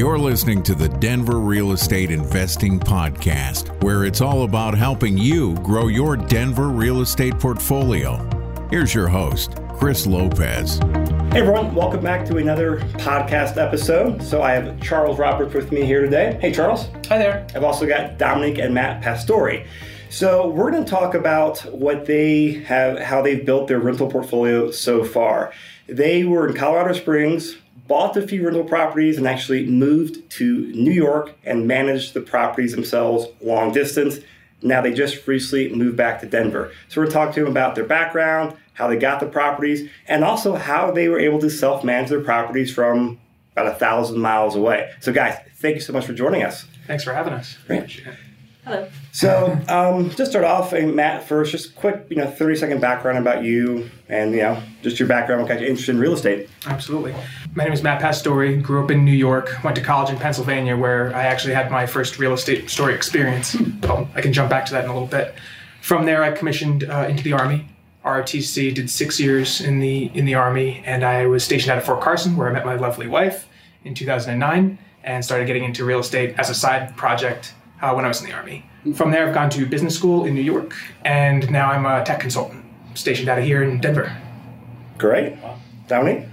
You're listening to the Denver Real Estate Investing Podcast, where it's all about helping you grow your Denver real estate portfolio. Here's your host, Chris Lopez. Hey everyone, welcome back to another podcast episode. So I have Charles Roberts with me here today. Hey Charles. Hi there. I've also got Dominic and Matt Pastore. So we're going to talk about what they have, how they've built their rental portfolio so far. They were in Colorado Springs, bought a few rental properties, and actually moved to New York and managed the properties themselves long distance. Now they just recently moved back to Denver. So we're going to talk to them about their background, how they got the properties, and also how they were able to self-manage their properties from about 1,000 miles away. So guys, thank you so much for joining us. Thanks for having us. Great. Hello. So just start off, and Matt, first, just quick, 30-second background about you and, just your background, what got you interested in real estate. Absolutely. My name is Matt Pastore, grew up in New York, went to college in Pennsylvania where I actually had my first real estate story experience. I can jump back to that in a little bit. From there, I commissioned into the Army. ROTC, did 6 years in the Army, and I was stationed out of Fort Carson where I met my lovely wife in 2009 and started getting into real estate as a side project when I was in the Army. From there, I've gone to business school in New York, and now I'm a tech consultant stationed out of here in Denver. Great. Dominic?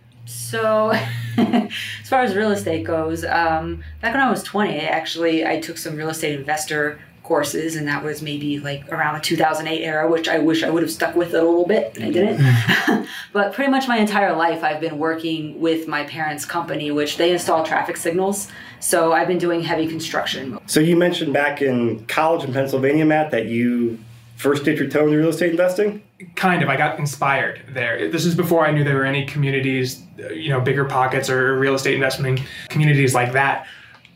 So, as far as real estate goes, back when I was 20, I took some real estate investor courses, and that was maybe like around the 2008 era, which I wish I would have stuck with it a little bit, and I didn't. But pretty much my entire life, I've been working with my parents' company, which they install traffic signals. So I've been doing heavy construction. So you mentioned back in college in Pennsylvania, Matt, that you first dipped your toe into real estate investing? Kind of. I got inspired there. This is before I knew there were any communities, Bigger Pockets or real estate investment communities like that.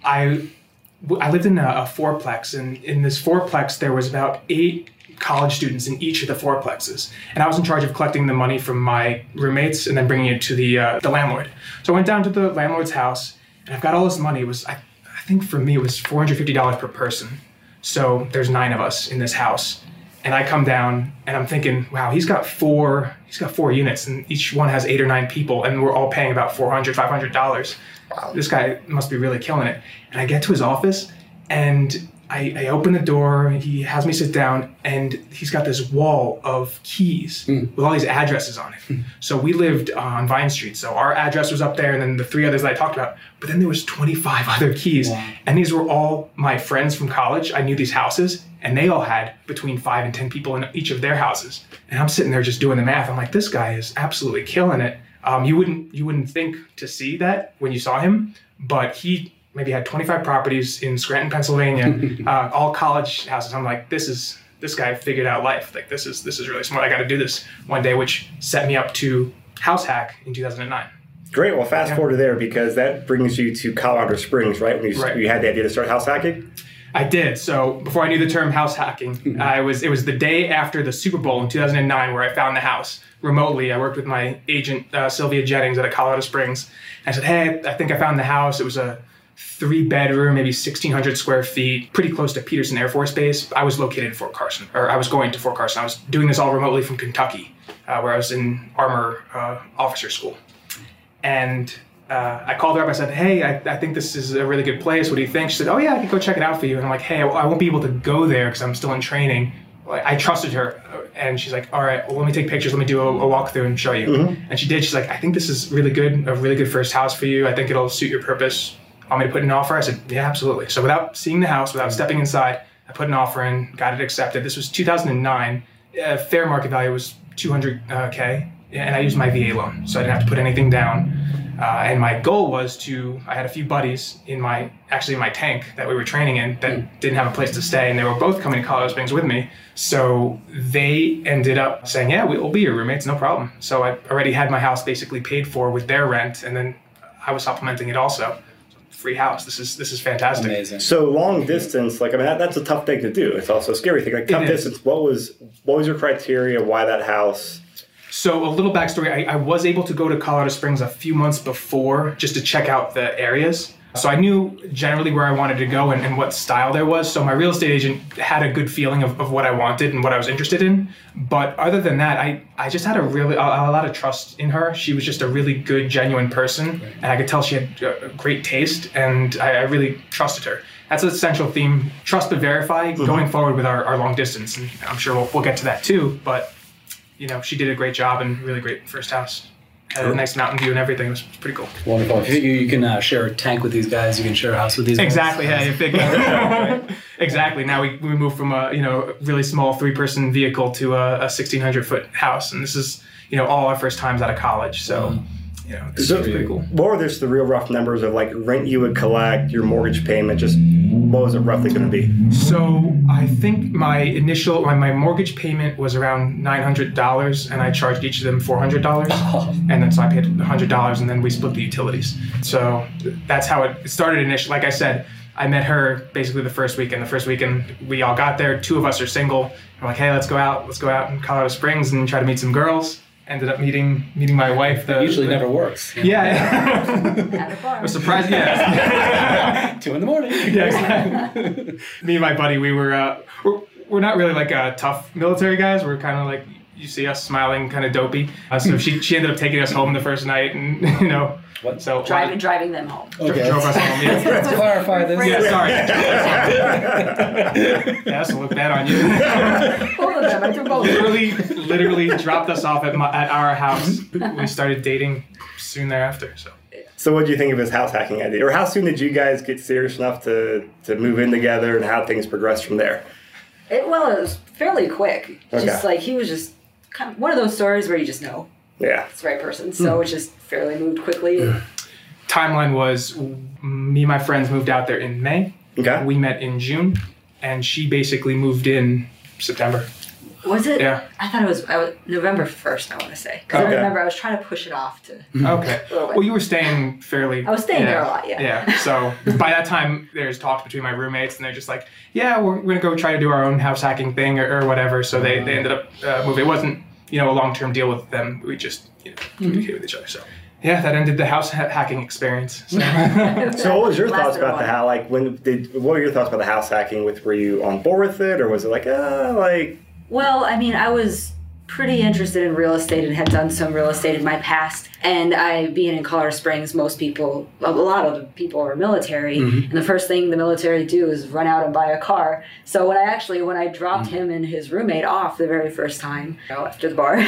I lived in a fourplex, and in this fourplex, there was about 8 college students in each of the fourplexes. And I was in charge of collecting the money from my roommates and then bringing it to the landlord. So I went down to the landlord's house, and I've got all this money. It was, I think for me, it was $450 per person. So there's 9 of us in this house. And I come down, and I'm thinking, wow, he's got four units, and each one has 8 or 9 people, and we're all paying about $400, $500. Wow. This guy must be really killing it. And I get to his office, and I open the door, he has me sit down, and he's got this wall of keys with all these addresses on it. So we lived on Vine Street, so our address was up there, and then the 3 others that I talked about. But then there was 25 other keys, wow. And these were all my friends from college. I knew these houses, and they all had between 5 and 10 people in each of their houses. And I'm sitting there just doing the math. I'm like, this guy is absolutely killing it. You wouldn't think to see that when you saw him, but he maybe had 25 properties in Scranton, Pennsylvania, all college houses. I'm like, this guy figured out life. Like this is really smart. I got to do this one day, which set me up to house hack in 2009. Great. Well, fast forward to there, because that brings you to Colorado Springs, right? When you had the idea to start house hacking. I did. So before I knew the term house hacking, it was the day after the Super Bowl in 2009 where I found the house remotely. I worked with my agent, Sylvia Jennings, out of Colorado Springs. I said, hey, I think I found the house. It was a 3-bedroom, maybe 1,600 square feet, pretty close to Peterson Air Force Base. I was located in Fort Carson, or I was going to Fort Carson. I was doing this all remotely from Kentucky, where I was in armor officer school. And I called her up. I said, hey, I think this is a really good place. What do you think? She said, oh, yeah, I could go check it out for you. And I'm like, hey, I won't be able to go there because I'm still in training. I trusted her. And she's like, all right, well, let me take pictures. Let me do a walkthrough and show you. Mm-hmm. And she did. She's like, I think this is really good, a really good first house for you. I think it'll suit your purpose. Want me to put in an offer? I said, yeah, absolutely. So without seeing the house, without stepping inside, I put an offer in, got it accepted. This was 2009. Fair market value was $200K. And I used my VA loan, so I didn't have to put anything down. And my goal was I had a few buddies in my tank that we were training in that didn't have a place to stay, and they were both coming to Colorado Springs with me. So they ended up saying, yeah, we'll be your roommates, no problem. So I already had my house basically paid for with their rent, and then I was supplementing it also. Free house. This is fantastic. Amazing. So long distance, that's a tough thing to do. It's also a scary thing. Like tough distance. What was your criteria? Why that house? So a little backstory, I was able to go to Colorado Springs a few months before just to check out the areas. So I knew generally where I wanted to go and what style there was. So my real estate agent had a good feeling of what I wanted and what I was interested in. But other than that, I just had a lot of trust in her. She was just a really good, genuine person. And I could tell she had a great taste, and I really trusted her. That's an essential theme, trust but verify, going forward with our long distance. And I'm sure we'll get to that too. But, she did a great job and really great first house. Had a nice mountain view and everything. It was pretty cool. Wonderful. If you can share a tank with these guys, you can share a house with these guys. Exactly. Yeah. Exactly. Now we moved from a really small 3-person vehicle to a 1,600-foot house, and this is all our first times out of college. So it's pretty cool. What were just the real rough numbers of like rent you would collect, your mortgage payment? Just what was it roughly going to be? So I think my mortgage payment was around $900, and I charged each of them $400, and then so I paid $100, and then we split the utilities. So that's how it started initially. Like I said, I met her basically the first weekend. The first weekend we all got there. 2 of us are single. We're like, hey, let's go out in Colorado Springs and try to meet some girls. Ended up meeting my wife. It usually never works. Yeah. At a bar. I was surprised. Yeah. 2 a.m. Yeah, exactly. Me and my buddy, we're not really like tough military guys. We're kind of like, you see us smiling, kind of dopey. So she ended up taking us home the first night, and What? So driving them home. Okay. Drove us home. Yeah. Let's clarify this. Yeah, sorry. Yeah, so look bad on you. Both of them. I took both. Literally dropped us off at our house. We started dating soon thereafter. So what did you think of his house hacking idea? Or how soon did you guys get serious enough to move in together, and how things progressed from there? It was fairly quick. Okay. Just like he was just kind of one of those stories where you just know Yeah. it's the right person. So it just fairly moved quickly. Timeline was me and my friends moved out there in May. Okay. We met in June, and she basically moved in September. Was it? Yeah. I thought it was November 1st, I want to say. Because Okay. I remember I was trying to push it off to Okay. a little bit. Well, you were staying fairly... I was staying there a lot, yeah. Yeah. So by that time, there's talks between my roommates, and they're just like, yeah, we're going to go try to do our own house hacking thing or whatever. So they ended up moving. It wasn't, a long-term deal with them. We just, communicated with each other. So yeah, that ended the house hacking experience. So, So what was your thoughts Lasted a about the while. house? What were your thoughts about the house hacking? Were you on board with it, or was it like, Well, I mean, I was pretty interested in real estate and had done some real estate in my past. And being in Colorado Springs, a lot of the people are military. And the first thing the military do is run out and buy a car. So when I dropped him and his roommate off the very first time, after the bar,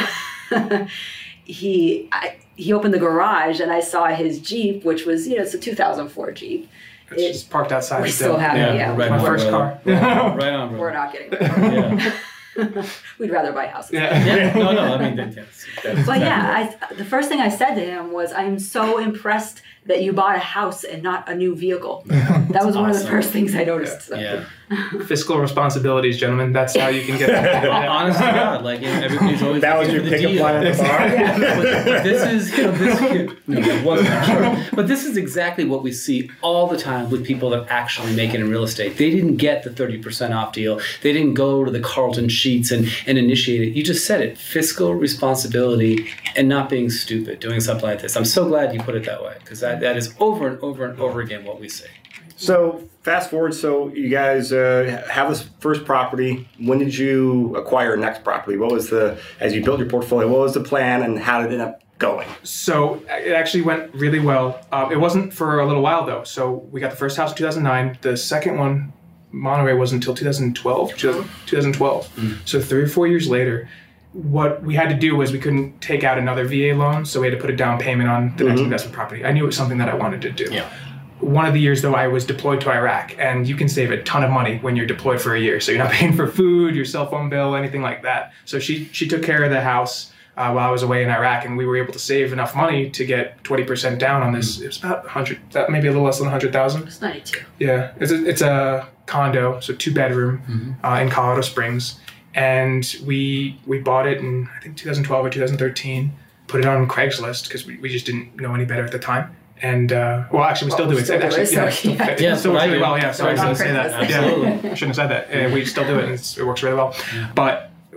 he opened the garage and I saw his Jeep, which was, it's a 2004 Jeep. it's just parked outside. We still have it, yeah. Right My on, first brother. car. Right on, We're brother. not getting there. Yeah. We'd rather buy houses. Yeah. Yeah. No, I mean, that's But yeah, the first thing I said to him was, I am so impressed that you bought a house and not a new vehicle. That was one of the awesome. first things I noticed. So. yeah. Fiscal responsibilities, gentlemen. That's how you can get that. Honest to God, like everybody's always that was looking your for the pickup deal. line at the bar? But this is, no, it wasn't, I'm sure. But this is exactly what we see all the time with people that actually make it in real estate. They didn't get the 30% off deal. They didn't go to the Carlton Sheets and initiate it. You just said it, fiscal responsibility and not being stupid, doing something like this. I'm so glad you put it that way, because that is over and over and over again what we see. So fast forward, so you guys have this first property. When did you acquire next property? As you built your portfolio, what was the plan and how did it end up going? So it actually went really well. It wasn't for a little while though. So we got the first house in 2009. The second one, Monterey, wasn't until 2012. 2012. So 3 or 4 years later, what we had to do was we couldn't take out another VA loan, so we had to put a down payment on the next investment property. I knew it was something that I wanted to do. Yeah. One of the years, though, I was deployed to Iraq, and you can save a ton of money when you're deployed for a year. So you're not paying for food, your cell phone bill, anything like that. So she took care of the house while I was away in Iraq, and we were able to save enough money to get 20% down on this. It was about 100, maybe a little less than 100,000. It's 92. Yeah, it's a condo, so 2-bedroom in Colorado Springs, and we bought it in I think 2012 or 2013. Put it on Craigslist because we just didn't know any better at the time. And actually, we still do it. still do it, so, yeah. It still works I really do. well. Yeah, sorry, I It's on shouldn't say that. Craigslist. Yeah, Absolutely. I shouldn't have said that. We still do it, and it works really well. But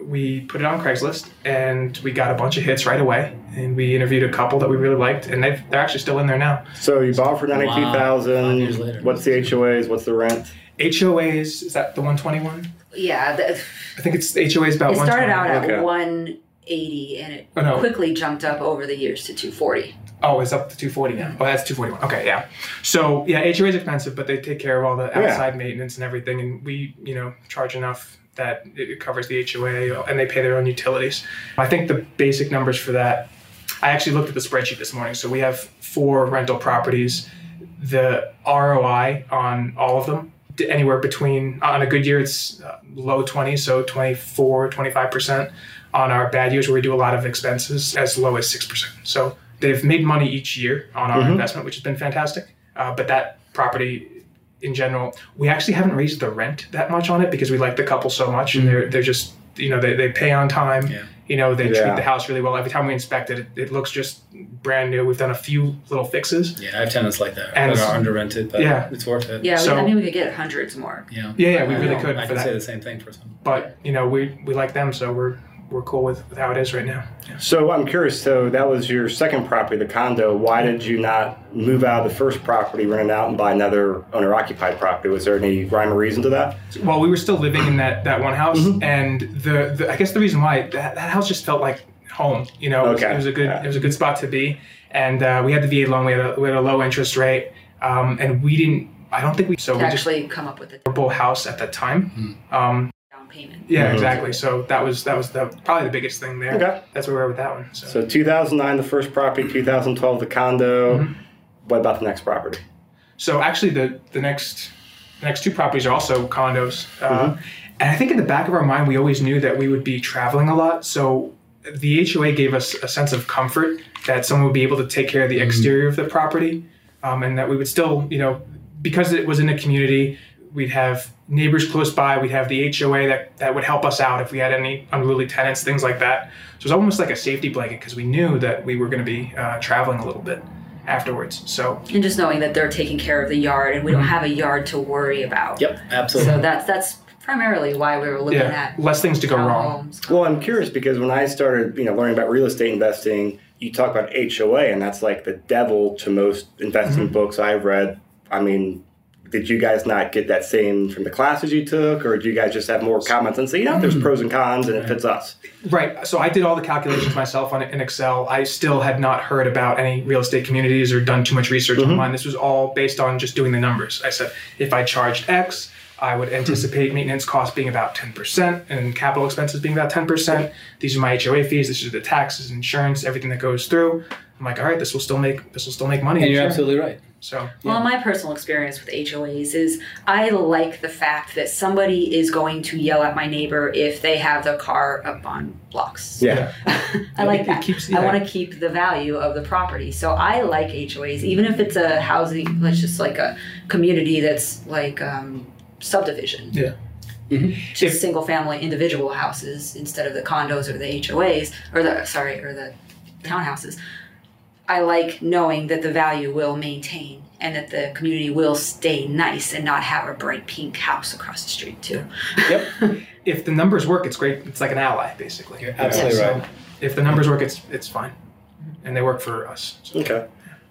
we put it on Craigslist, and we got a bunch of hits right away. And we interviewed a couple that we really liked, and they're actually still in there now. So you bought for $92,000. 5 years later. What's the HOAs? What's the rent? HOAs, is that the 121? Yeah. I think it's HOAs about 120. It started out at Okay. 180, and it no. quickly jumped up over the years to 240. Oh, it's up to 240 now. Oh, that's 241. Okay, yeah. So, yeah, HOA is expensive, but they take care of all the outside maintenance and everything, and we, charge enough that it covers the HOA, and they pay their own utilities. I think the basic numbers for that, I actually looked at the spreadsheet this morning. So we have 4 rental properties. The ROI on all of them, anywhere between, on a good year, it's low 20s, so 24, 25%. On our bad years, where we do a lot of expenses, as low as 6%. So they've made money each year on our investment, which has been fantastic. But that property, in general, we actually haven't raised the rent that much on it because we like the couple so much, and they're just, they pay on time. Yeah. They treat the house really well. Every time we inspect it, it looks just brand new. We've done a few little fixes. Yeah, I have tenants like that. And that are under rented, but it's worth it. Yeah, So- we could get hundreds more. Yeah, We really could I for can say that. the same thing for some. But we like them, so we're cool with how it is right now. Yeah. So I'm curious, so that was your second property, the condo. Why did you not move out of the first property, rent it out, and buy another owner-occupied property? Was there any rhyme or reason to that? Well, we were still living in that one house, and the I guess the reason why that house just felt like home. It was a good spot to be, and we had the VA loan. We had a low interest rate, and we didn't. I don't think we To actually come up with a affordable house at that time. down payment. Yeah, exactly. So that was probably the biggest thing there. Okay. That's where we were with that one. So 2009, the first property, 2012, the condo. What about the next property? So actually, the next 2 properties are also condos, and I think in the back of our mind we always knew that we would be traveling a lot. So the HOA gave us a sense of comfort that someone would be able to take care of the exterior of the property, and that we would still, because it was in a community, we'd have neighbors close by. We'd have the HOA that would help us out if we had any unruly tenants, things like that. So it was almost like a safety blanket because we knew that we were going to be traveling a little bit afterwards. So And just knowing that they're taking care of the yard, and we don't have a yard to worry about. Yep, absolutely. So that's primarily why we were looking at less things to go wrong. townhomes. Well, I'm curious because when I started, learning about real estate investing, you talk about HOA, and that's like the devil to most investing books I've read. I mean, did you guys not get that same from the classes you took, or did you guys just have more comments and say, there's pros and cons, and it fits us? Right. So I did all the calculations myself in Excel. I still had not heard about any real estate communities or done too much research online. This was all based on just doing the numbers. I said, if I charged X, I would anticipate maintenance costs being about 10% and capital expenses being about 10%. These are my HOA fees. This is the taxes, insurance, everything that goes through. I'm like, all right, this will still make money. And you're absolutely right. So Well, my personal experience with HOAs is I like the fact that somebody is going to yell at my neighbor if they have their car up on blocks. Yeah. I like It that. keeps- I want to keep the value of the property. So I like HOAs, even if it's a housing, it's just like a community that's like subdivision. Yeah. Just single family individual houses instead of the condos or the HOAs or the townhouses. I like knowing that the value will maintain and that the community will stay nice and not have a bright pink house across the street too. Yep, If the numbers work, it's great. It's like an ally, basically. you're absolutely So right. if the numbers work, it's fine, and they work for us. So. Okay.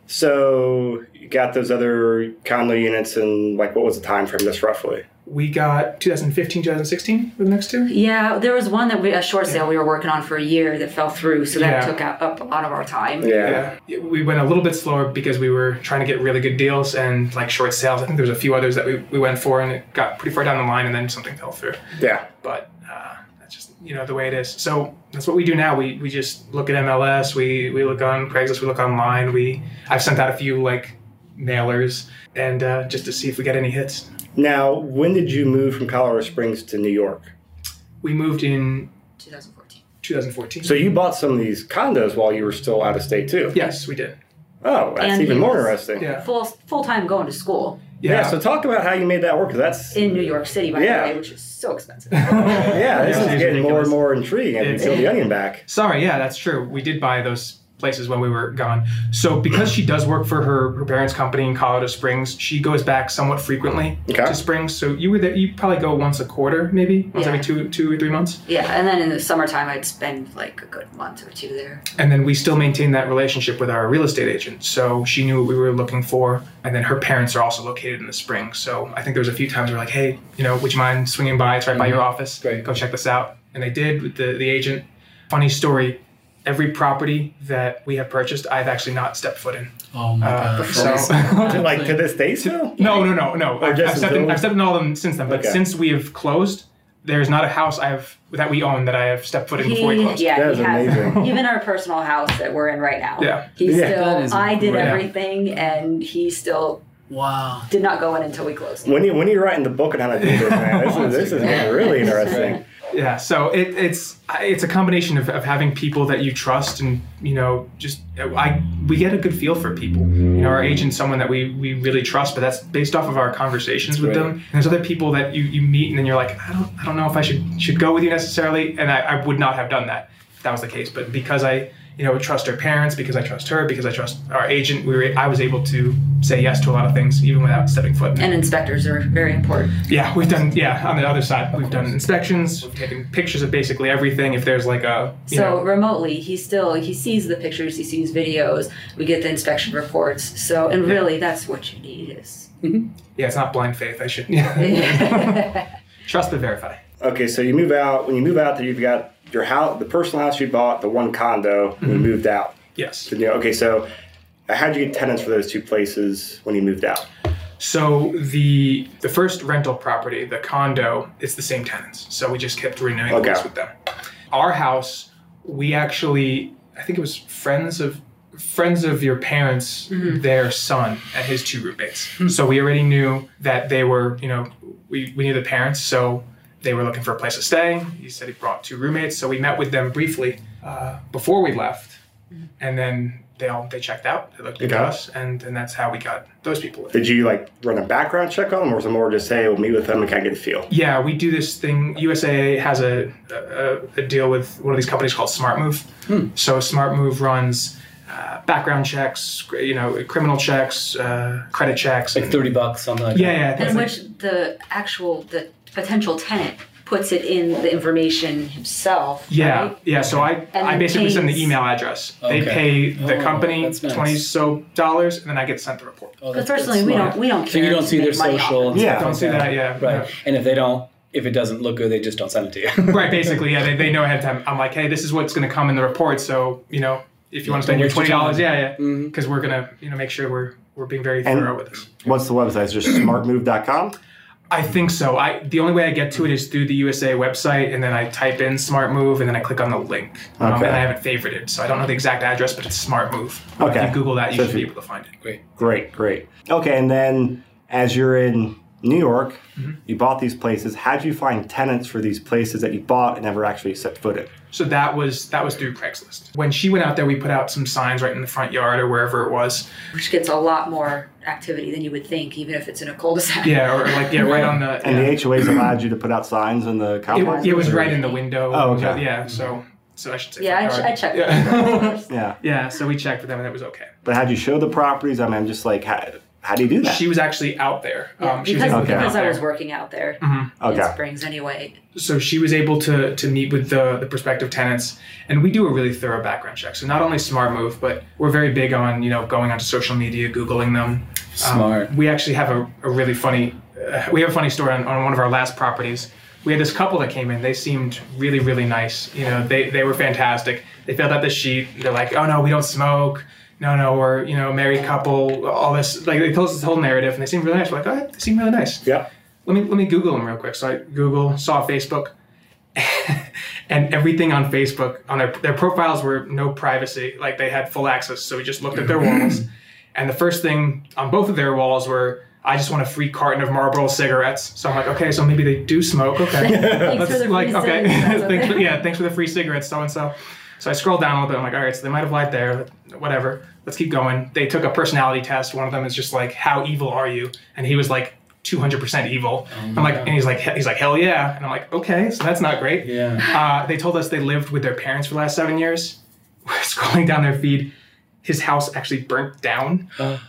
So you got those other condo units, and what was the time frame just roughly? We got 2015, 2016 for the next 2. Yeah, there was one a short sale we were working on for a year that fell through, so that Yeah. took up a lot of our time. Yeah. We went a little bit slower because we were trying to get really good deals and like short sales. I think there was a few others that we went for, and it got pretty far down the line, and then something fell through. Yeah. But that's just the way it is. So that's what we do now. We just look at MLS. We look on Craigslist. We look online. I've sent out a few mailers and just to see if we get any hits. Now, when did you move from Colorado Springs to New York? We moved in 2014. So you bought some of these condos while you were still out of state too? Yes, we did. Oh, that's And even he more was- interesting. Yeah. Full time going to school Yeah, so talk about how you made that work, 'cause that's... in New York City, by Yeah. the way, which is so expensive. Yeah, this Yeah, is it's getting more ridiculous. and more intriguing as we It's- peel the onion back. Sorry, yeah, that's true. We did buy those places when we were gone. So because she does work for her parents' company in Colorado Springs, she goes back somewhat frequently to Springs. So you were there, you probably go once a quarter, maybe once every 2 or 3 months. Yeah, and then in the summertime, I'd spend like a good month or 2 there. And then we still maintain that relationship with our real estate agent. So she knew what we were looking for. And then her parents are also located in the Springs. So I think there was a few times where we're like, hey, would you mind swinging by? It's right by your office. Great. Go check this out. And they did with the agent. Funny story. Every property that we have purchased, I've actually not stepped foot in. Oh my God. Like to this day still? No. I've stepped in all of them since then. But since we have closed, there's not a house that we own that I have stepped foot in before we closed. Yeah, that is amazing. Even our personal house that we're in right now. Yeah. I did everything, and he still did not go in until we closed. When you're writing the book on how to do this, man, this is getting really interesting. Yeah, so it's a combination of having people that you trust, and we get a good feel for people. Our agent's someone that we really trust, but that's based off of our conversations with them. And there's other people that you meet, and then you're like, I don't know if I should go with you necessarily, and I would not have done that if that was the case. But because I trust her parents, because I trust her, because I trust our agent, I was able to say yes to a lot of things, even without stepping foot in. And inspectors are very important. Yeah, we've done, on the other side, we've done inspections, we've taken pictures of basically everything. If there's like remotely, he sees the pictures, he sees videos, we get the inspection reports. So, and really, that's what you need is. Mm-hmm. Yeah, it's not blind faith. I should. Trust but verify. Okay, so you move out. When you move out there, you've got your house, the personal house you bought, the one condo, and you moved out. Yes. Okay, so how did you get tenants for those two places when you moved out? So the first rental property, the condo, it's the same tenants. So we just kept renewing the lease with them. Our house, we actually, I think it was friends of your parents, their son and his 2 roommates. So we already knew that they were, we knew the parents, so they were looking for a place to stay. He said he brought 2 roommates, so we met with them briefly before we left, and then they checked out. They looked at us, and that's how we got those people in. Did you run a background check on them, or was it more just say, we'll meet with them and kind of get a feel? Yeah, we do this thing. USAA has a deal with one of these companies called SmartMove. So SmartMove runs background checks, criminal checks, credit checks. Like $30, something like that. Yeah. In which the potential tenant puts it in the information himself. Yeah, right? yeah. So I basically send the email address. Okay. They pay the company nice. $20 and then I get sent the report. Because personally, we don't care. So you don't see their social. Don't see that. Yeah, right. And if it doesn't look good, they just don't send it to you. Right. Basically, yeah. They know ahead of time. I'm like, hey, this is what's going to come in the report. So if you want to spend your $20, because we're gonna make sure we're being very thorough with this. What's the website? Is it just smartmove.com? I think so. The only way I get to it is through the USA website, and then I type in SmartMove, and then I click on the link. And I have it favorited, so I don't know the exact address, but it's SmartMove. Okay. If you Google that, you should be able to find it. Great. Okay, and then as you're in New York, you bought these places. How did you find tenants for these places that you bought and never actually set foot in? So that was through Craigslist. When she went out there, we put out some signs right in the front yard or wherever it was. Which gets a lot more activity than you would think, even if it's in a cul-de-sac. Yeah, or right on the... And the HOAs allowed you to put out signs in the complexes? It was right in the window. Oh, okay. Yeah, so I should say... Yeah, I checked. Yeah, so we checked with them and it was okay. But how'd you show the properties? I mean, I'm just like... How do you do that? She was actually out there. Because I was working out there in Springs anyway. So she was able to meet with the prospective tenants, and we do a really thorough background check. So not only SmartMove, but we're very big on going onto social media, Googling them. Smart. We actually have a really funny. We have a funny story on one of our last properties. We had this couple that came in. They seemed really, really nice. They were fantastic. They filled out the sheet. They're like, oh no, we don't smoke. No, we're, married couple, all this, they told us this whole narrative, and they seemed really nice. We're like, oh, they seem really nice. Yeah. Let me Google them real quick. So I saw Facebook, and everything on Facebook, on their profiles were no privacy. Like, they had full access, so we just looked at their walls. And the first thing on both of their walls were, I just want a free carton of Marlboro cigarettes. So I'm like, okay, so maybe they do smoke. Okay. Thanks for the free cigarettes. Thanks for the free cigarettes, so-and-so. So I scrolled down a little bit. I'm like, all right, so they might have lied there. Whatever. Let's keep going. They took a personality test. One of them is just like, how evil are you? And he was like 200% evil. I'm like, and he's like, hell yeah. And I'm like, okay, so that's not great. Yeah. They told us they lived with their parents for the last 7 years. scrolling down their feed, his house actually burnt down.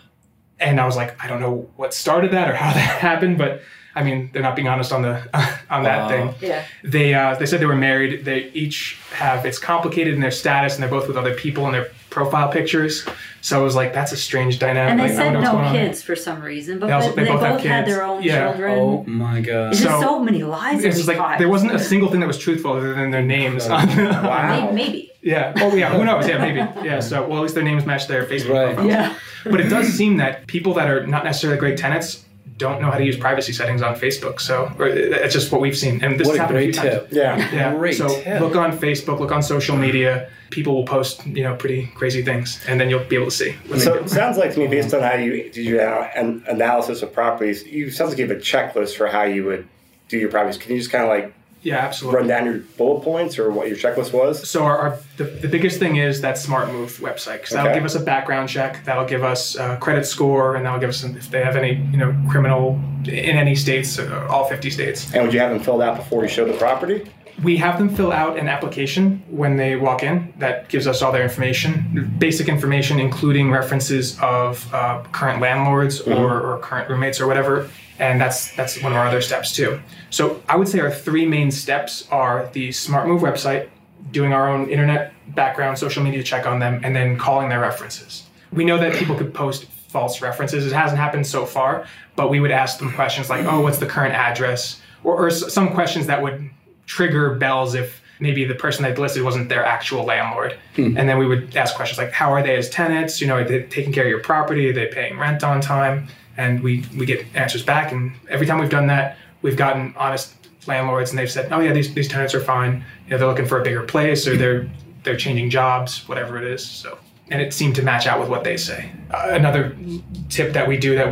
And I was like, I don't know what started that or how that happened, but I mean, they're not being honest on that thing. Yeah. They said they were married. They each have, it's complicated in their status, and they're both with other people in their profile pictures. So I was like, that's a strange dynamic. And they like, said no kids for some reason, but They both have had kids. their own Yeah. children. Oh my God. It's just so many lies that It's we just like caught. there wasn't a single thing that was truthful other than their names. Wow. Maybe. Yeah. Oh, yeah. Who knows? Yeah, maybe. Yeah. So, well, at least their names match their Facebook Right. profiles. Yeah. But it does seem that people that are not necessarily great tenants don't know how to use privacy settings on Facebook. So it's just what we've seen. And this What has a happened great a few times. tip. Yeah. Great So tip. look on Facebook, look on social media. People will post, pretty crazy things, and then you'll be able to see. What So they it do. sounds like to me, based on how you did your analysis of properties, sounds like you have a checklist for how you would do your properties. Can you just kind of Yeah, absolutely. run down your bullet points or what your checklist was? So the biggest thing is that Smart Move website, because that'll Okay. give us a background check, that'll give us a credit score, and that'll give us if they have any criminal in any states, all 50 states. And would you have them filled out before you show the property? We have them fill out an application when they walk in that gives us all their information, basic information, including references of current landlords or current roommates or whatever. And that's one of our other steps too. So I would say our three main steps are the Smart Move website, doing our own internet background, social media check on them, and then calling their references. We know that people could post false references. It hasn't happened so far, but we would ask them questions like, oh, what's the current address? Or some questions that would trigger bells if maybe the person they'd listed wasn't their actual landlord. And then we would ask questions like, how are they as tenants? Are they taking care of your property? Are they paying rent on time? And we get answers back. And every time we've done that, we've gotten honest landlords, and they've said, oh yeah, these tenants are fine. They're looking for a bigger place, or they're changing jobs, whatever it is. So, and it seemed to match out with what they say. Another tip that we do that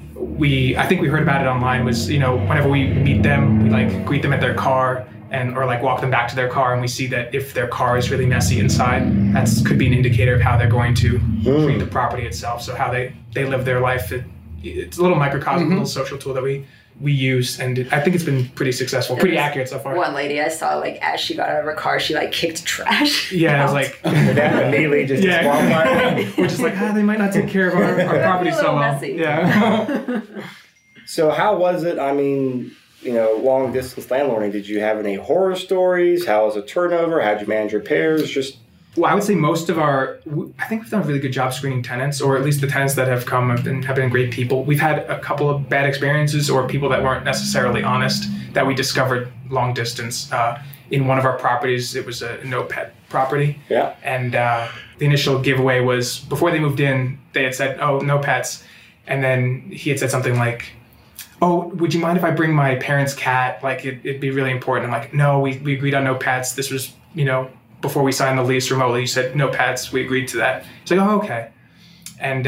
I think we heard about it online was, whenever we meet them, we greet them at their car or walk them back to their car, and we see that if their car is really messy inside, that could be an indicator of how they're going to treat the property itself. So how they live their life. It's a little microcosm, little social tool that we use, and I think it's been pretty successful, pretty accurate so far. One lady I saw, as she got out of her car, she kicked trash. Yeah, I was like, That immediately just disqualified. we're just like, they might not take care of our property so well. Messy. Yeah. So how was it? I mean, long distance landlording. Did you have any horror stories? How was the turnover? How'd you manage repairs? Just Well, I would say most of I think we've done a really good job screening tenants, or at least the tenants that have come have been great people. We've had a couple of bad experiences or people that weren't necessarily honest that we discovered long distance. In one of our properties, it was a no-pet property. Yeah. And the initial giveaway was, before they moved in, they had said, oh, no pets. And then he had said something like, oh, would you mind if I bring my parents' cat? It'd be really important. I'm like, no, we agreed on no pets. This was, before we signed the lease remotely, you said no pets. We agreed to that. It's like, oh, okay. And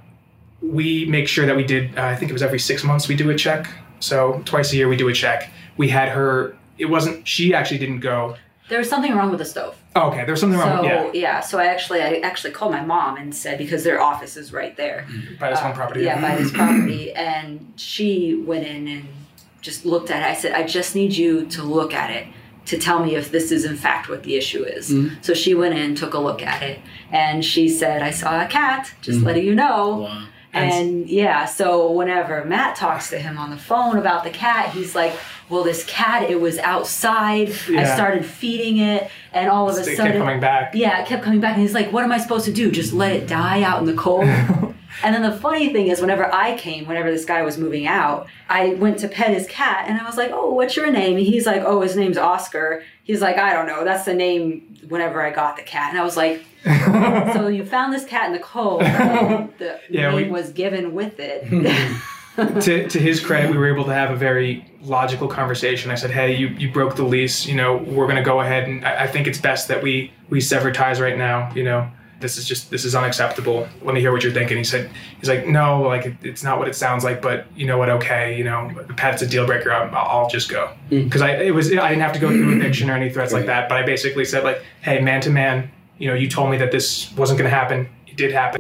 we make sure that we did, I think it was every 6 months we do a check. So twice a year we do a check. We had her, she actually didn't go. There was something wrong with the stove. Oh, okay, there was something wrong. So I actually called my mom and said, because their office is right there. By this one property. Yeah, by this property. And she went in and just looked at it. I said, I just need you to look at it to tell me if this is in fact what the issue is. So she went in, took a look at it, and she said, I saw a cat, just letting you know. Wow. And so whenever Matt talks to him on the phone about the cat, he's like, well, this cat, it was outside. Yeah. I started feeding it, and all of a sudden... It kept coming back. Yeah, it kept coming back. And he's like, what am I supposed to do? Just let it die out in the cold? And then the funny thing is, whenever this guy was moving out, I went to pet his cat, and I was like, oh, what's your name? And he's like, oh, his name's Oscar. He's like, I don't know. That's the name whenever I got the cat. And I was like, so you found this cat in the cold, and the name was given with it. To his credit, we were able to have a very logical conversation. I said, hey, you broke the lease. We're going to go ahead, and I think it's best that we sever ties right now. This is unacceptable. Let me hear what you're thinking. He's like, no, it's not what it sounds like, but you know what? Okay, the pet's a deal breaker. I'll just go. Because I didn't have to go through eviction or any threats like that. But I basically said hey, man to man, you told me that this wasn't going to happen. It did happen.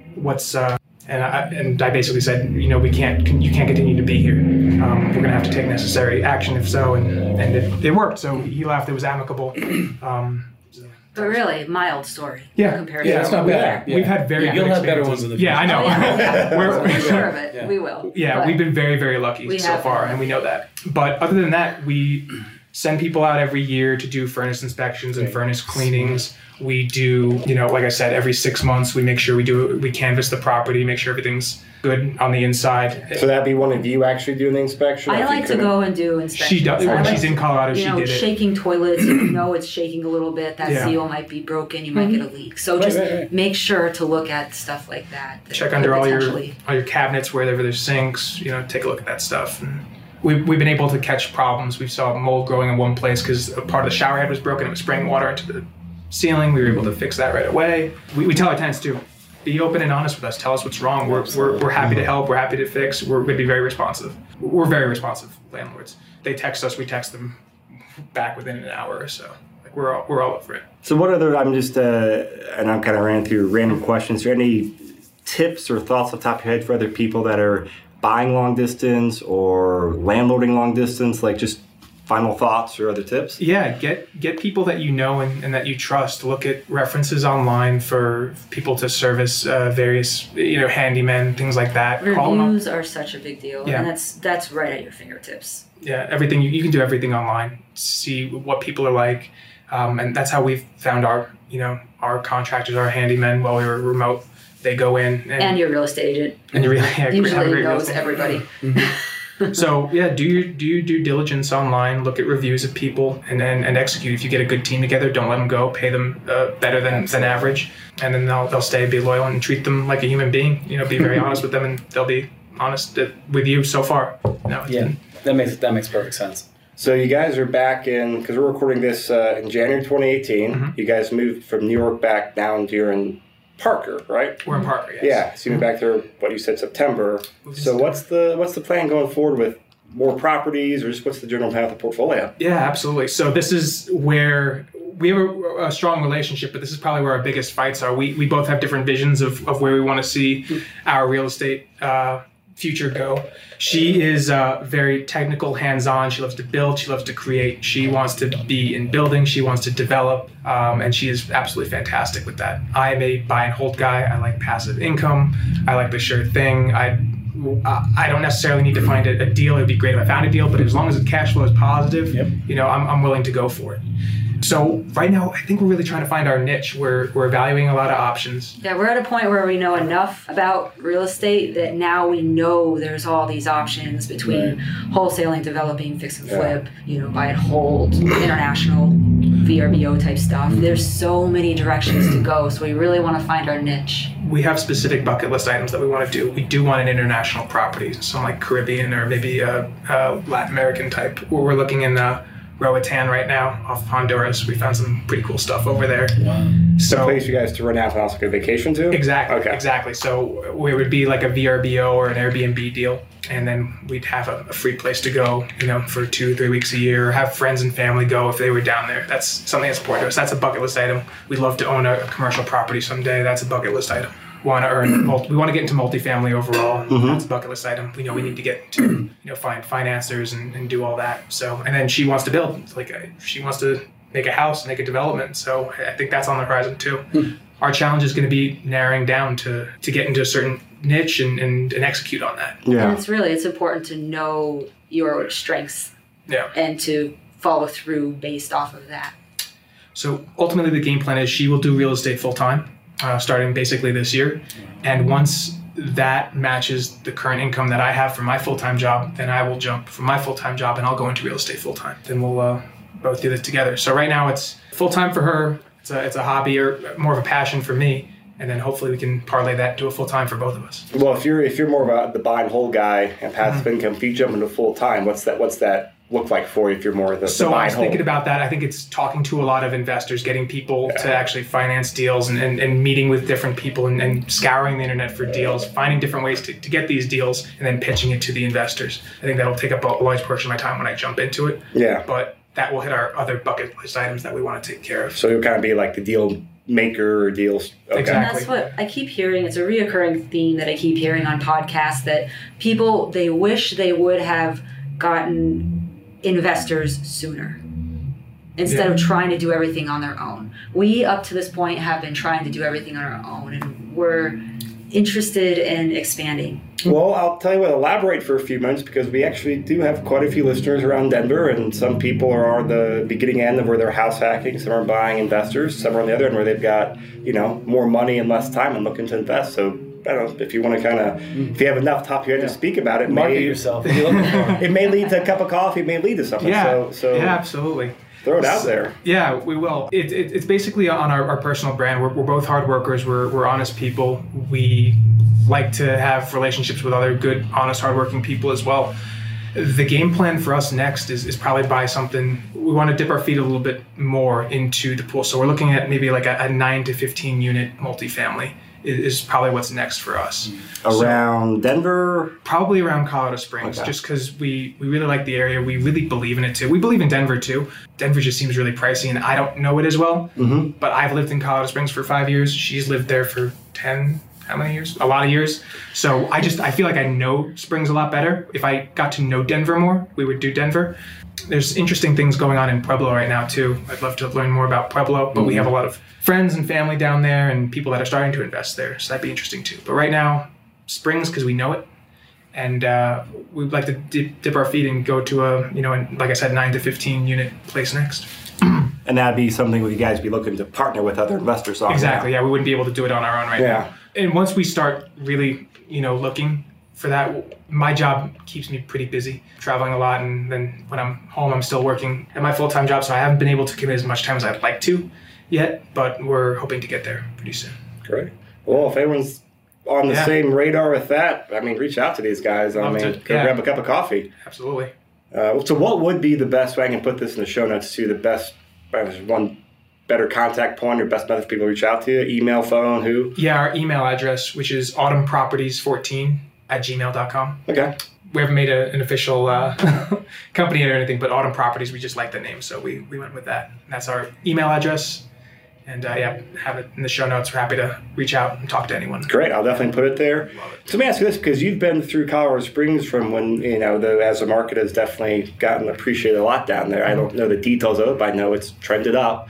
And I basically said, you can't continue to be here. We're going to have to take necessary action if so. And it worked. So he left. It was amicable. But really, mild story. Yeah. Compared Yeah, to it's not bad. We've had very You'll good have better experiences. ones in the future. Yeah, I know. Oh, yeah. We're sure of it. Yeah. We will. Yeah, But we've been very, very lucky We so have far, been. and we know that. But other than that, we send people out every year to do furnace inspections and furnace cleanings. We do, like I said, every 6 months we make sure we canvass the property, make sure everything's good on the inside. So that'd be one of you actually doing the inspection? I if you like to couldn't? go and do inspections. She does. I When like she's in Colorado, she did it. shaking toilets, if you know it's shaking a little bit, that Yeah. seal might be broken, you might get a leak. So just make sure to look at stuff like that. Check could under all your potentially- cabinets wherever there's sinks. Take a look at that stuff. And we've been able to catch problems. We saw mold growing in one place because a part of the shower head was broken. It was spraying water into the ceiling. We were able to fix that right away. We tell our tenants too, be open and honest with us. Tell us what's wrong. We're happy to help. We're happy to fix. We're going to be very responsive. We're very responsive landlords. They text us. We text them back within an hour or so. Like we're all over it. So what other, I'm just, and I'm kind of running through random questions. Are there any tips or thoughts off the top of your head for other people that are buying long distance or landlording long distance? Like just final thoughts or other tips? Yeah, get people that you know and that you trust. Look at references online for people to service various, handymen, things like that. Call them up. Reviews are such a big deal, Yeah. and that's right at your fingertips. Yeah, everything you can do everything online. See what people are like, and that's how we've found our contractors, our handymen while we were remote. They go in And your real estate agent and you really have a usually great knows real estate. everybody. So yeah, do your due diligence online. Look at reviews of people and execute. If you get a good team together, don't let them go. Pay them better than average, and then they'll stay. Be loyal and treat them like a human being. Be very honest with them, and they'll be honest with you so far. That makes perfect sense. So you guys are back in, because we're recording this in January 2018. Mm-hmm. You guys moved from New York back down to, you're in Parker, right? We're in Parker. Yes. Yeah, so you moved back there, what you said, September. So what's the plan going forward with more properties, or just what's the general plan of the portfolio? Yeah, absolutely. So this is where we have a strong relationship, but this is probably where our biggest fights are. We both have different visions of where we want to see our real estate future go. She is very technical, hands-on. She loves to build. She loves to create. She wants to be in buildings. She wants to develop, and she is absolutely fantastic with that. I am a buy and hold guy. I like passive income. I like the sure thing. I don't necessarily need to find a deal. It would be great if I found a deal, but as long as the cash flow is positive, I'm willing to go for it. So right now, I think we're really trying to find our niche. We're evaluating a lot of options. Yeah, we're at a point where we know enough about real estate that now we know there's all these options between wholesaling, developing, fix and flip, buy and hold, international, VRBO type stuff. There's so many directions to go, so we really want to find our niche. We have specific bucket list items that we want to do. We do want an international property, some like Caribbean or maybe a Latin American type. We're looking in Roatan right now off Honduras. We found some pretty cool stuff over there. Wow. So a place you guys to run out and also go vacation to? Exactly. Okay. Exactly. So we would be like a VRBO or an Airbnb deal, and then we'd have a free place to go, for 2-3 weeks a year, or have friends and family go if they were down there. That's something that's important to us. That's a bucket list item. We'd love to own a commercial property someday. That's a bucket list item. We want to get into multifamily overall. That's a bucket list item. We know we need to get to, find financiers and do all that. So, and then she wants to build, she wants to make a house, make a development. So I think that's on the horizon too. Our challenge is going to be narrowing down to get into a certain niche and execute on that. Yeah. And it's important to know your strengths. Yeah. And to follow through based off of that. So ultimately the game plan is she will do real estate full time. Starting basically this year. And once that matches the current income that I have from my full-time job, then I will jump from my full-time job and I'll go into real estate full-time. Then we'll both do this together. So right now it's full-time for her. It's a hobby or more of a passion for me. And then hopefully we can parlay that to a full-time for both of us. Well, if you're more about the buy and hold guy and passive income, if you jump into full-time, what's that look like for you if you're more the So buy I and was hold? thinking about that. I think it's talking to a lot of investors, getting people to actually finance deals and meeting with different people and scouring the internet for deals, finding different ways to get these deals and then pitching it to the investors. I think that'll take up a large portion of my time when I jump into it. Yeah. But that will hit our other bucket list items that we want to take care of. So you'll kind of be like the deal maker or deals. Okay. Exactly. And that's what I keep hearing. It's a reoccurring theme that I keep hearing on podcasts that people, they wish they would have gotten investors sooner. instead of trying to do everything on their own. We, up to this point, have been trying to do everything on our own, and we're interested in expanding. Well, I'll tell you what, elaborate for a few minutes, because we actually do have quite a few listeners around Denver, and some people are on the beginning end of where they're house hacking, some are buying investors, some are on the other end where they've got, more money and less time and looking to invest. So I don't know if you want to if you have enough top of your head to speak about it. Market yourself. If you're looking for it. It may lead to a cup of coffee, it may lead to something. Yeah, So absolutely. Throw it out there. Yeah, we will. It's basically on our personal brand. We're both hard workers. We're honest people. We like to have relationships with other good, honest, hardworking people as well. The game plan for us next is probably buy something. We want to dip our feet a little bit more into the pool. So we're looking at maybe like a 9 to 15 unit multifamily is probably what's next for us. Around Denver? Probably around Colorado Springs, just because we really like the area. We really believe in it too. We believe in Denver too. Denver just seems really pricey, and I don't know it as well. But I've lived in Colorado Springs for 5 years. She's lived there for 10, how many years? A lot of years. So I feel like I know Springs a lot better. If I got to know Denver more, we would do Denver. There's interesting things going on in Pueblo right now too. I'd love to learn more about Pueblo, but we have a lot of friends and family down there and people that are starting to invest there. So that'd be interesting too. But right now, Springs, because we know it. And we'd like to dip our feet and go to a, like I said, 9 to 15 unit place next. And that'd be something where you guys be looking to partner with other investors on. Exactly. Yeah, we wouldn't be able to do it on our own right now. And once we start really, looking for that, my job keeps me pretty busy, traveling a lot. And then when I'm home, I'm still working at my full-time job. So I haven't been able to commit as much time as I'd like to yet, but we're hoping to get there pretty soon. Great. Well, if everyone's on the same radar with that, reach out to these guys. Go grab a cup of coffee. Absolutely. So what would be the best way? I can put this in the show notes too. The best, one better contact point or best method for people to reach out to you? Email, phone, who? Yeah, our email address, which is autumnproperties14@gmail.com. Okay. We haven't made an official company or anything, but Autumn Properties, we just like the name, so we went with that. And that's our email address. And have it in the show notes. We're happy to reach out and talk to anyone. Great, I'll definitely put it there. Love it. So let me ask you this, because you've been through Colorado Springs from when, as the market has definitely gotten appreciated a lot down there. I don't know the details of it, but I know it's trended up.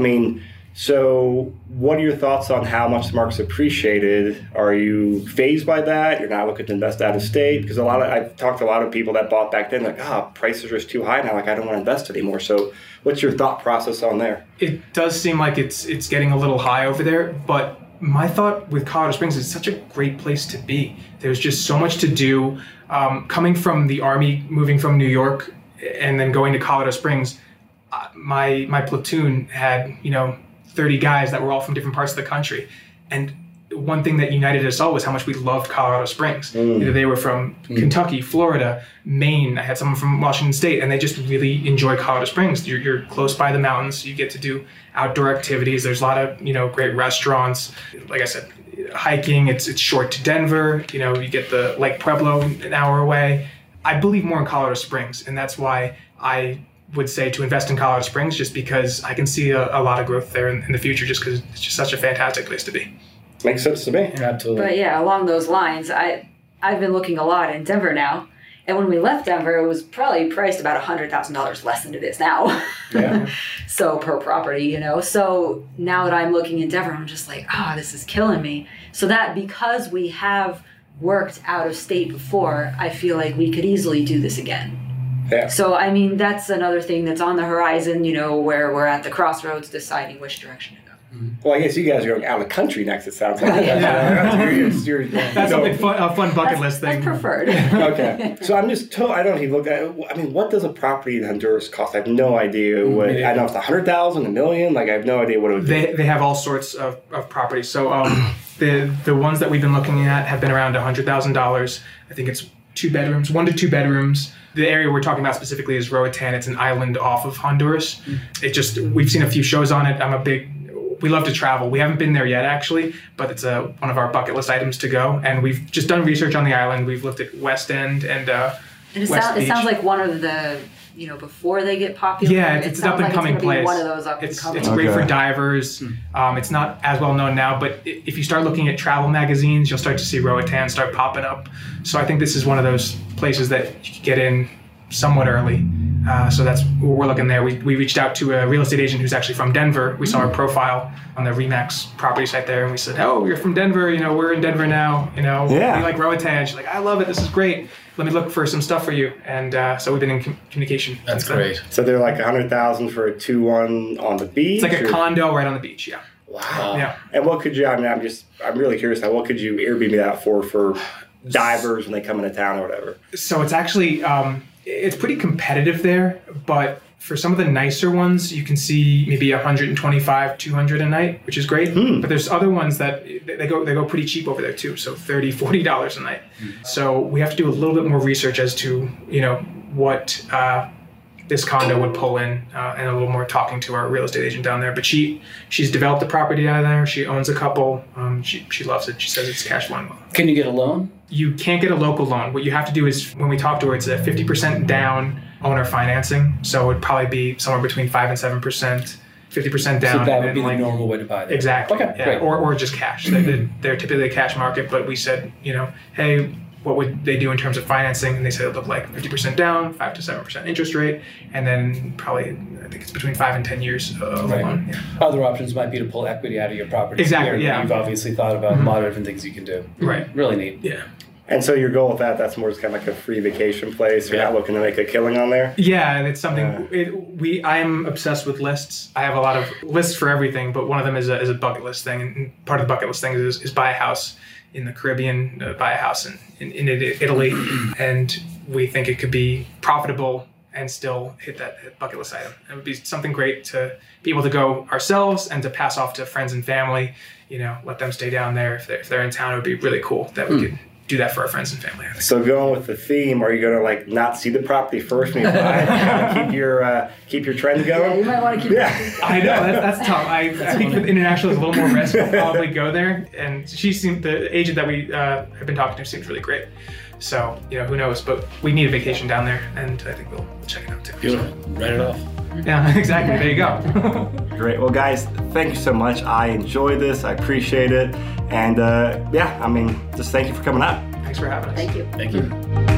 So what are your thoughts on how much the market's appreciated? Are you phased by that? You're not looking to invest out of state? Because I've talked to a lot of people that bought back then, prices are just too high now, I don't want to invest anymore. So what's your thought process on there? It does seem like it's getting a little high over there, but my thought with Colorado Springs is such a great place to be. There's just so much to do. Coming from the Army, moving from New York, and then going to Colorado Springs, my platoon had, 30 guys that were all from different parts of the country. And one thing that united us all was how much we loved Colorado Springs. Either they were from Kentucky, Florida, Maine. I had someone from Washington State, and they just really enjoy Colorado Springs. You're close by the mountains. You get to do outdoor activities. There's a lot of, great restaurants. Like I said, hiking, it's short to Denver. You get the Lake Pueblo an hour away. I believe more in Colorado Springs, and that's why I would say to invest in Colorado Springs, just because I can see a lot of growth there in the future, just because it's just such a fantastic place to be. Makes sense to me. Absolutely. But yeah, along those lines, I've been looking a lot in Denver now. And when we left Denver, it was probably priced about $100,000 less than it is now. Yeah. So per property, So now that I'm looking in Denver, I'm just like, this is killing me. So that because we have worked out of state before, I feel like we could easily do this again. Yeah. So, that's another thing that's on the horizon, where we're at the crossroads deciding which direction to go. Well, I guess you guys are going out of the country next, it sounds like. That's a fun bucket list thing. That's preferred. Okay. So I'm just told, I don't even look at what does a property in Honduras cost? I have no idea. I know it's $100,000, $1 million. I have no idea what it would be. They have all sorts of properties. So the ones that we've been looking at have been around $100,000. I think it's 1 to 2 bedrooms. The area we're talking about specifically is Roatan. It's an island off of Honduras. We've seen a few shows on it. We love to travel. We haven't been there yet, actually, but it's one of our bucket list items to go. And we've just done research on the island. We've looked at West End and it West Beach. It sounds like one of the, before they get popular. Yeah, it's an up-and-coming place. One of those up-and-coming. It's great for divers. It's not as well known now, but if you start looking at travel magazines, you'll start to see Roatan start popping up. So I think this is one of those places that you can get in somewhat early. So we're looking there. We reached out to a real estate agent who's actually from Denver. We saw her profile on the RE/MAX property site there, and we said, "Oh, you're from Denver. We're in Denver now. We like Roatan." She's like, "I love it. This is great. Let me look for some stuff for you." And so we've been in communication. That's great. So they're like $100,000 for a 2-1 on the beach. It's like a condo right on the beach. Yeah. Wow. Yeah. And what could you? I mean, I'm really curious now. What could you Airbnb that for divers when they come into town or whatever? So it's actually it's pretty competitive there, but for some of the nicer ones, you can see maybe $125, $200 a night, which is great. But there's other ones that they go pretty cheap over there too, so $30, $40 a night. So we have to do a little bit more research as to what this condo would pull in, and a little more talking to our real estate agent down there. But she's developed a property down there. She owns a couple. She loves it. She says it's cash flowing well. Can you get a loan? You can't get a local loan. What you have to do is, when we talk to her, it's a 50% down owner financing. So it would probably be somewhere between 5 and 7%, 50% down. So that would be the normal way to buy that. Exactly. Okay, yeah. great. Or just cash. They're typically a cash market, but we said, hey, what would they do in terms of financing? And they said it looked like 50% down, 5 to 7% interest rate, and then probably, I think it's between 5 and 10 years of a loan. Yeah. Other options might be to pull equity out of your property. Exactly, Here, yeah. You've obviously thought about a lot of different things you can do. Right. Really neat. Yeah. And so your goal with that's more just kind of like a free vacation place. You're not looking to make a killing on there? Yeah, and it's something I'm obsessed with lists. I have a lot of lists for everything, but one of them is a bucket list thing. And part of the bucket list thing is buy a house in the Caribbean, buy a house in Italy, and we think it could be profitable and still hit that bucket list item. It would be something great to be able to go ourselves and to pass off to friends and family. Let them stay down there if they're in town. It would be really cool that we could do that for our friends and family. I think. So going with the theme, are you going to not see the property first when you buy it? Kind of keep your trend going? Yeah, you might want to keep I know, that's tough. I think with international is a little more risk. We'll probably go there. And the agent that we have been talking to seems really great. So, who knows? But we need a vacation down there, and I think we'll check it out too. Beautiful. Write it off. Yeah, exactly. There you go. Great. Well, guys, thank you so much. I enjoyed this. I appreciate it. And just thank you for coming out. Thanks for having us. Thank you. Thank you.